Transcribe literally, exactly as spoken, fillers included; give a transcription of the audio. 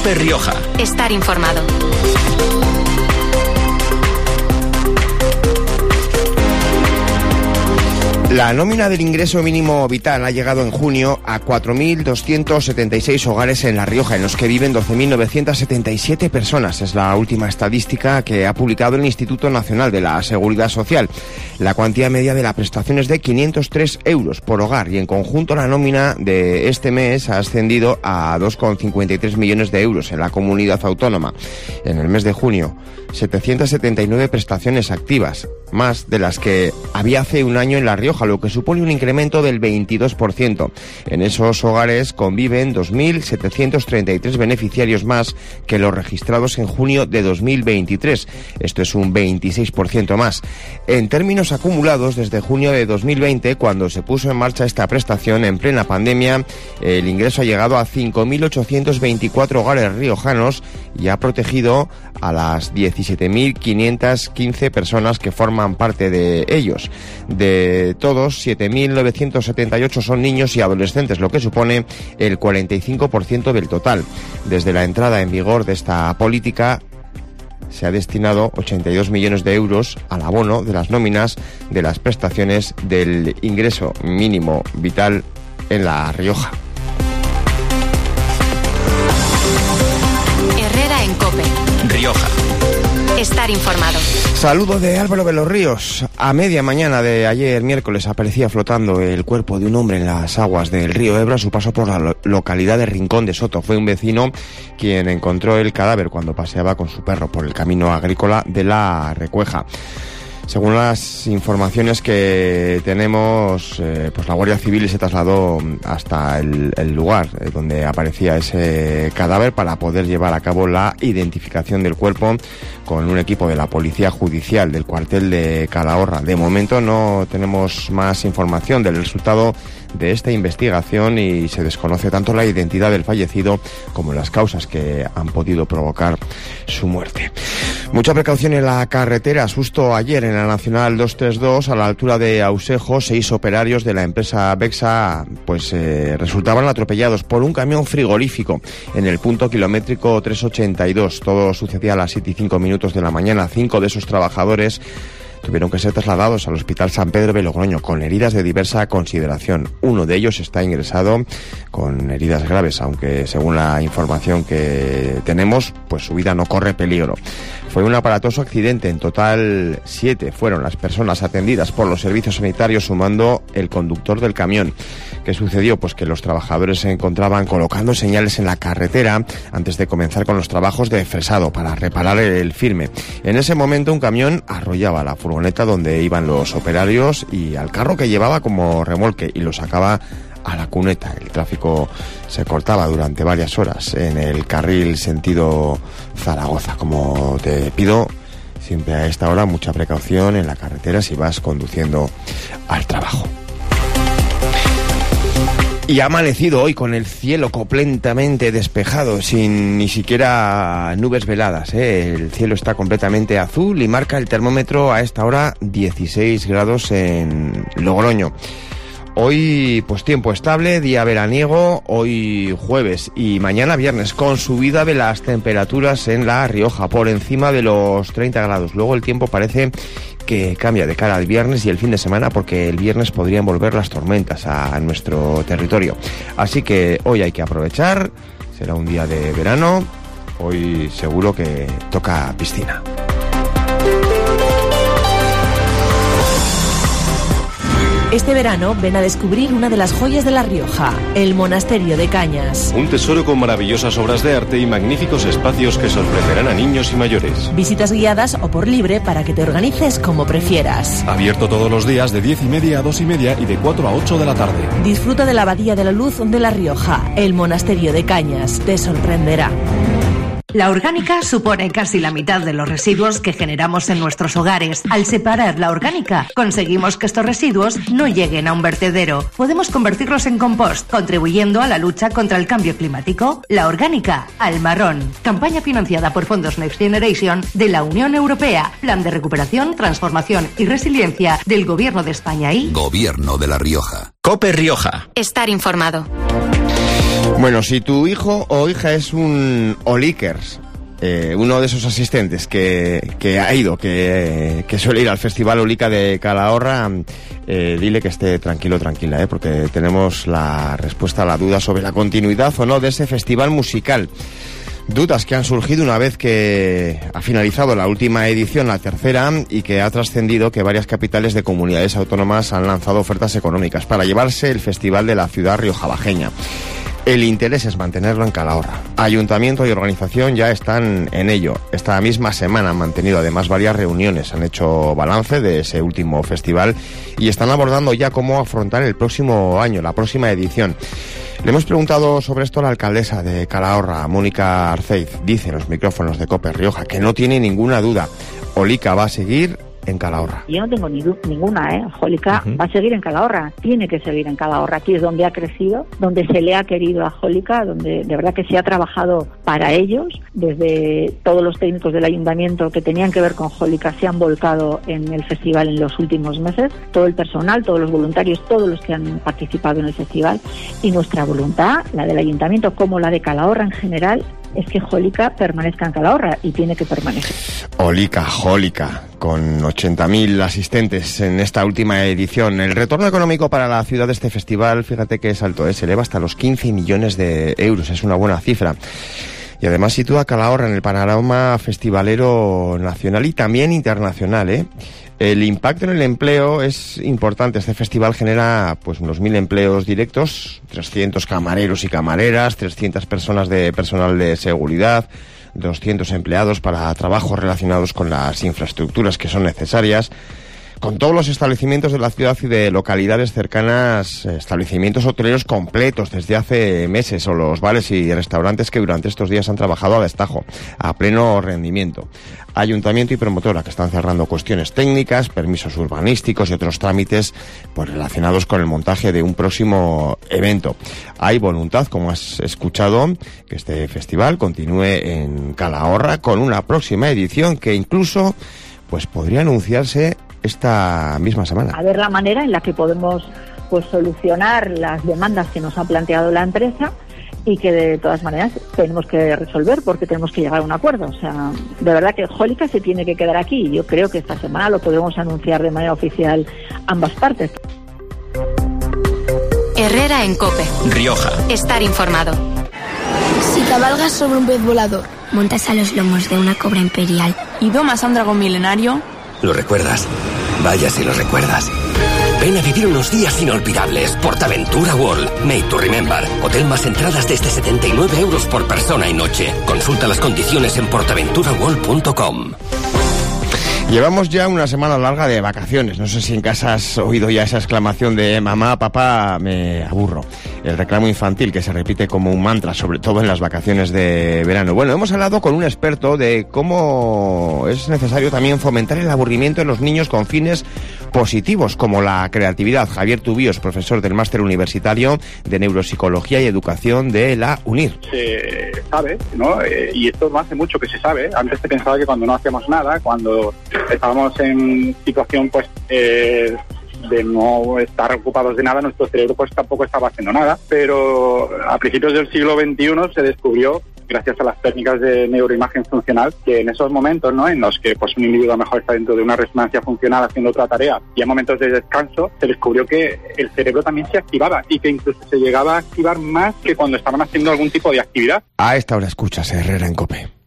COPE Rioja. Estar informado. La nómina del ingreso mínimo vital ha llegado en junio a cuatro mil doscientos setenta y seis hogares en La Rioja, en los que viven doce mil novecientas setenta y siete personas. Es la última estadística que ha publicado el Instituto Nacional de la Seguridad Social. La cuantía media de la prestación es de quinientos tres euros por hogar y en conjunto la nómina de este mes ha ascendido a dos coma cincuenta y tres millones de euros en la comunidad autónoma. En el mes de junio, setecientas setenta y nueve prestaciones activas, más de las que había hace un año en La Rioja, lo que supone un incremento del veintidós por ciento. En esos hogares conviven dos mil setecientos treinta y tres beneficiarios más que los registrados en junio de dos mil veintitrés. Esto es un veintiséis por ciento más. En términos acumulados, desde junio de dos mil veinte, cuando se puso en marcha esta prestación en plena pandemia, el ingreso ha llegado a cinco mil ochocientos veinticuatro hogares riojanos y ha protegido a las diecisiete mil quinientas quince personas que forman parte de ellos. De todos, siete mil novecientos setenta y ocho son niños y adolescentes, lo que supone el cuarenta y cinco por ciento del total. Desde la entrada en vigor de esta política, se ha destinado ochenta y dos millones de euros al abono de las nóminas de las prestaciones del ingreso mínimo vital en La Rioja. Herrera en COPE Rioja. Estar informado. Saludo de Álvaro de los Ríos. A media mañana de ayer, miércoles, aparecía flotando el cuerpo de un hombre en las aguas del río Ebro a su paso por la lo- localidad de Rincón de Soto. Fue un vecino quien encontró el cadáver cuando paseaba con su perro por el camino agrícola de La Recueja. Según las informaciones que tenemos, eh, pues la Guardia Civil se trasladó hasta el, el lugar eh, donde aparecía ese cadáver para poder llevar a cabo la identificación del cuerpo con un equipo de la Policía Judicial del cuartel de Calahorra. De momento no tenemos más información del resultado de esta investigación y se desconoce tanto la identidad del fallecido como las causas que han podido provocar su muerte. Mucha precaución en la carretera. Susto ayer en la Nacional doscientos treinta y dos, a la altura de Ausejo. Seis operarios de la empresa Bexa pues eh, resultaban atropellados por un camión frigorífico en el punto kilométrico trescientos ochenta y dos. Todo sucedía a las siete y cinco minutos de la mañana. Cinco de esos trabajadores tuvieron que ser trasladados al Hospital San Pedro de Logroño con heridas de diversa consideración. Uno de ellos está ingresado con heridas graves, aunque según la información que tenemos, pues su vida no corre peligro. Fue un aparatoso accidente. En total, siete fueron las personas atendidas por los servicios sanitarios, sumando el conductor del camión. ¿Qué sucedió? Pues que los trabajadores se encontraban colocando señales en la carretera antes de comenzar con los trabajos de fresado para reparar el firme. En ese momento, un camión arrollaba la furgoneta donde iban los operarios y al carro que llevaba como remolque y lo sacaba a la cuneta. El tráfico se cortaba durante varias horas en el carril sentido Zaragoza. Como te pido siempre a esta hora, mucha precaución en la carretera si vas conduciendo al trabajo. Y ha amanecido hoy con el cielo completamente despejado, sin ni siquiera nubes veladas, ¿eh? El cielo está completamente azul y marca el termómetro a esta hora dieciséis grados en Logroño. Hoy, pues tiempo estable, día veraniego, hoy jueves y mañana viernes, con subida de las temperaturas en La Rioja, por encima de los treinta grados. Luego el tiempo parece que cambia de cara al viernes y el fin de semana, porque el viernes podrían volver las tormentas a, a nuestro territorio. Así que hoy hay que aprovechar, será un día de verano, hoy seguro que toca piscina. Este verano ven a descubrir una de las joyas de La Rioja, el Monasterio de Cañas. Un tesoro con maravillosas obras de arte y magníficos espacios que sorprenderán a niños y mayores. Visitas guiadas o por libre para que te organices como prefieras. Abierto todos los días de diez y media a dos y media y de cuatro a ocho de la tarde. Disfruta de la Abadía de la Luz de La Rioja, el Monasterio de Cañas. Te sorprenderá. La orgánica supone casi la mitad de los residuos que generamos en nuestros hogares. Al separar la orgánica, conseguimos que estos residuos no lleguen a un vertedero. Podemos convertirlos en compost, contribuyendo a la lucha contra el cambio climático. La orgánica, al marrón. Campaña financiada por fondos Next Generation de la Unión Europea. Plan de recuperación, transformación y resiliencia del Gobierno de España y... Gobierno de La Rioja. COPE Rioja. Estar informado. Bueno, si tu hijo o hija es un Olikers, eh, uno de esos asistentes que, que ha ido, que, que suele ir al Festival Olika de Calahorra, eh, dile que esté tranquilo, tranquila, eh, porque tenemos la respuesta a la duda sobre la continuidad o no de ese festival musical. Dudas que han surgido una vez que ha finalizado la última edición, la tercera, y que ha trascendido que varias capitales de comunidades autónomas han lanzado ofertas económicas para llevarse el festival de la ciudad riojabajeña. El interés es mantenerlo en Calahorra. Ayuntamiento y organización ya están en ello. Esta misma semana han mantenido además varias reuniones, han hecho balance de ese último festival y están abordando ya cómo afrontar el próximo año, la próxima edición. Le hemos preguntado sobre esto a la alcaldesa de Calahorra, Mónica Arceiz. Dice en los micrófonos de COPE Rioja que no tiene ninguna duda. Olika va a seguir en Calahorra. Yo no tengo ni ninguna, ¿eh? Olika uh-huh. va a seguir en Calahorra, tiene que seguir en Calahorra. Aquí es donde ha crecido, donde se le ha querido a Olika, donde de verdad que se ha trabajado para ellos. Desde todos los técnicos del ayuntamiento que tenían que ver con Olika se han volcado en el festival en los últimos meses. Todo el personal, todos los voluntarios, todos los que han participado en el festival. Y nuestra voluntad, la del ayuntamiento como la de Calahorra en general, es que Olika permanezca en Calahorra y tiene que permanecer. Olika, Olika, con ochenta mil asistentes en esta última edición. El retorno económico para la ciudad de este festival, fíjate que es alto, ¿eh? Se eleva hasta los quince millones de euros, es una buena cifra. Y además sitúa a Calahorra en el panorama festivalero nacional y también internacional, ¿eh? El impacto en el empleo es importante. Este festival genera pues unos mil empleos directos, trescientos camareros y camareras, trescientas personas de personal de seguridad, doscientos empleados para trabajos relacionados con las infraestructuras que son necesarias. Con todos los establecimientos de la ciudad y de localidades cercanas, establecimientos hoteleros completos desde hace meses, o los bares y restaurantes que durante estos días han trabajado a destajo, a pleno rendimiento. Ayuntamiento y promotora que están cerrando cuestiones técnicas, permisos urbanísticos y otros trámites pues relacionados con el montaje de un próximo evento. Hay voluntad, como has escuchado, que este festival continúe en Calahorra con una próxima edición que incluso pues podría anunciarse esta misma semana. A ver la manera en la que podemos pues solucionar las demandas que nos ha planteado la empresa y que de todas maneras tenemos que resolver porque tenemos que llegar a un acuerdo. O sea, de verdad que Olika se tiene que quedar aquí. Yo creo que esta semana lo podemos anunciar de manera oficial ambas partes. Herrera en COPE. Rioja. Estar informado. Si cabalgas sobre un pez volador, montas a los lomos de una cobra imperial y domas a un dragón milenario... ¿Lo recuerdas? Vaya si lo recuerdas. Ven a vivir unos días inolvidables. PortAventura World. Made to remember. Hotel más entradas desde setenta y nueve euros por persona y noche. Consulta las condiciones en portaventura world punto com. Llevamos ya una semana larga de vacaciones. No sé si en casa has oído ya esa exclamación de mamá, papá, me aburro. El reclamo infantil que se repite como un mantra, sobre todo en las vacaciones de verano. Bueno, hemos hablado con un experto de cómo es necesario también fomentar el aburrimiento en los niños con fines positivos, como la creatividad. Javier Tubíos, profesor del Máster Universitario de Neuropsicología y Educación de la UNIR. Se sabe, ¿no? Eh, y esto no hace mucho que se sabe. Antes se pensaba que cuando no hacíamos nada, cuando estábamos en situación, pues... Eh, de no estar ocupados de nada, nuestro cerebro pues tampoco estaba haciendo nada, pero a principios del siglo veintiuno se descubrió, gracias a las técnicas de neuroimagen funcional, que en esos momentos, ¿no?, en los que pues un individuo a lo mejor está dentro de una resonancia funcional haciendo otra tarea y en momentos de descanso, se descubrió que el cerebro también se activaba y que incluso se llegaba a activar más que cuando estaban haciendo algún tipo de actividad. A esta hora escuchas Herrera en COPE.